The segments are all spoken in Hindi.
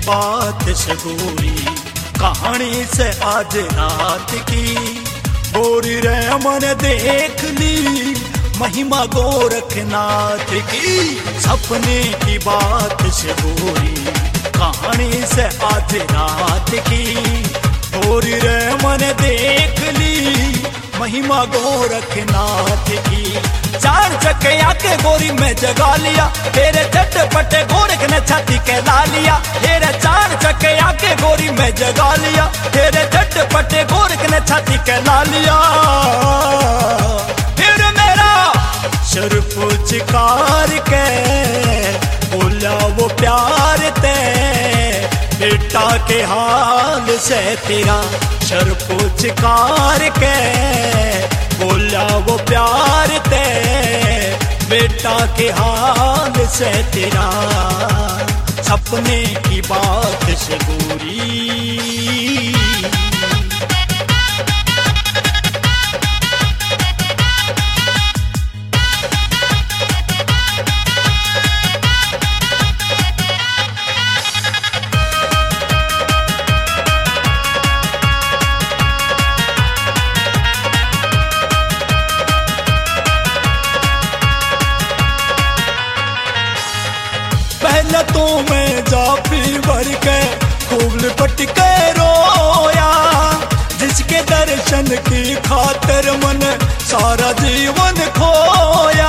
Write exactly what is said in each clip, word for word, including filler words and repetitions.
बात सगोरी, कहानी से आज रात की। गोरी रे मन देख ली महिमा गोरखनाथ की, सपने की बात सगोरी, कहानी से आज रात की। गोरी रे मन देख ली महिमा गोरखनाथ की। चार चकैया के गोरी में जगा लिया, तेरे चटपटे गोरख ने छाती के ला लिया। तेरे चार चकैया के गोरी में जगा लिया, तेरे चटपटे गोरख ने छाती के ला लिया। फिर मेरा सर पुचकार के बोला वो प्यार ते, बेटा के हाल से तेरा सर पुचकार के बोला वो प्यार ते, बेटा के हाल से तेरा, सपने की बात सगोरी। पहले तो मैं जाफी भर के खूब लिपट के रोया, जिसके दर्शन की खातिर मन सारा जीवन खोया।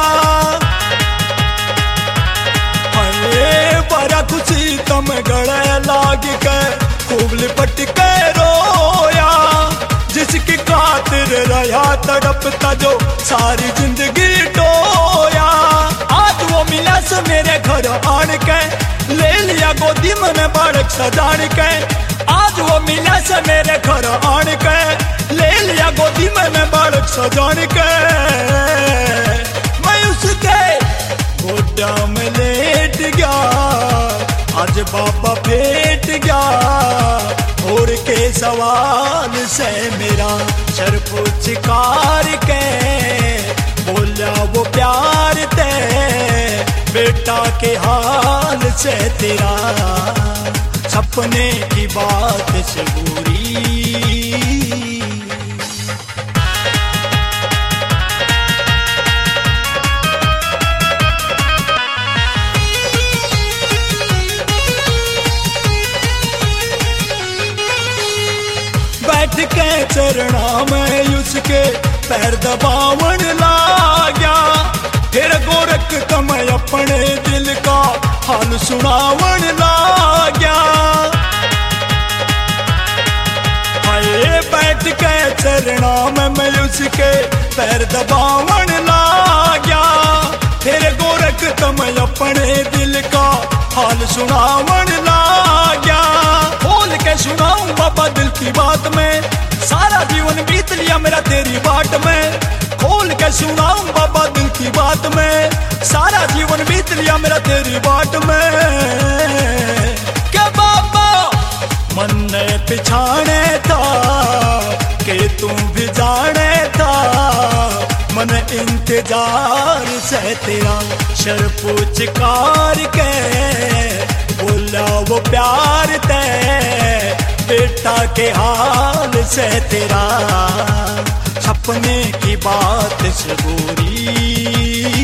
अरे बड़ा खुशी तम गड़े लाग के खूब लिपट के रोया, जिसकी खातिर रहा तड़पता जो सारी जिंदगी टोया। आज वो मिला से मेरे घर आन के, ले लिया गोदी में बालक सजान के। आज वो मिला से मेरे घर आन के, ले लिया गोदी में बालक सजान के। मैं उसके गोदा में लेट गया, आज बाबा भेट गया। और के सवाल से मेरा सर पुचकार के बोला वो प्यार ते, बेटा के हाल से तेरा, सपने की बात सगोरी। बैठ के चरणा में उसके पैर दबावन लाग्या, फिर गोरख तमय अपने दिल का हाल सुनावन लाग्या। आए बैठ के चरणा में मैं उसके पैर दबावन लाग्या, फिर गोरख तमय अपने दिल का हाल सुनावन लाग्या। बोल के सुनाऊं बाबा दिल की बात में, सारा जीवन बीत लिया मेरा तेरी बाट में। खोल के सुनाऊं बाबा दिल की बात में, सारा जीवन बीत लिया मेरा तेरी बाट में। क्या बाबा मन ने पिछाने था कि तू भी जाने था, मन इंतजार से तेरा सर पुचकार के बोला वो प्यार ते, बेटा के हाल से तेरा, सपने की बात सगोरी।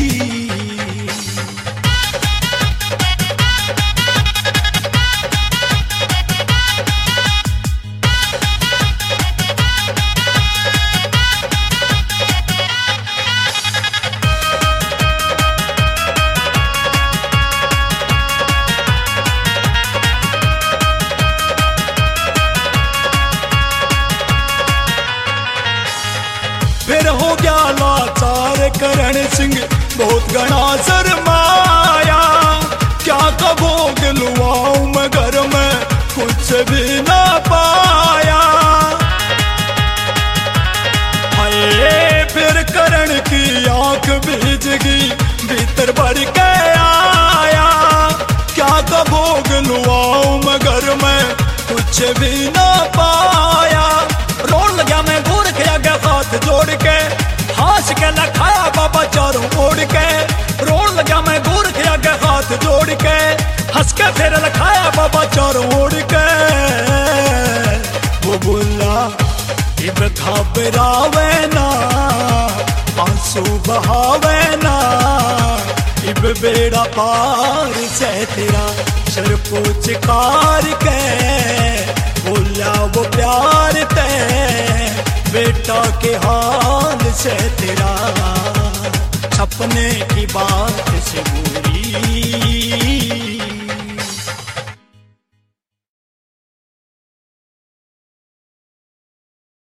फिर हो गया लाचार करण सिंह बहुत घना शर्माया, क्या कभोग लुआऊं मैं घर में कुछ भी ना पाया। हाय फिर करण की आंख भीज गई भीतर भर के आया, क्या कभोग लुआऊं मैं घर में कुछ भी ना पाया। रोन लगा मैं गोरख के हाथ जोड़ के, हंस के लखाया बाबा चारों ओढ़ के। रोन लगा मैं गोरख के हाथ जोड़ के, हंस के के फिर लखाया बाबा चारों ओर के। वो बोला इब घबरावे ना, आंसू बहावे ना, इब बेड़ा पार से तेरा। सर को चिकार के बोला वो प्यार ते, बेटा के हाल से तेरा। सपने की बात से